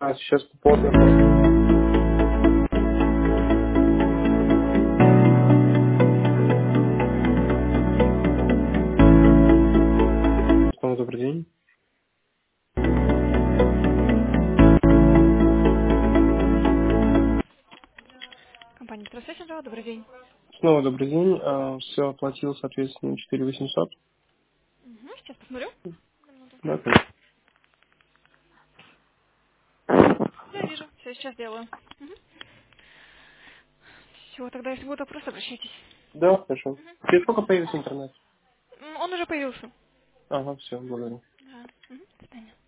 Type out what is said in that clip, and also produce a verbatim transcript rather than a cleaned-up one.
А, сейчас поздно просто. Снова добрый день. Компания Трансляция, добрый день. Снова добрый день. Все оплатил, соответственно, четыре тысячи восемьсот. Угу, сейчас посмотрю. Минуту. Да, конечно. Да, вижу. Все, сейчас делаю. Угу. Все, тогда если будут вопросы, обращайтесь. Да, хорошо. Через сколько появится интернет? М, Он уже появился. Ага, все, благодарю. Да. Угу. До свидания.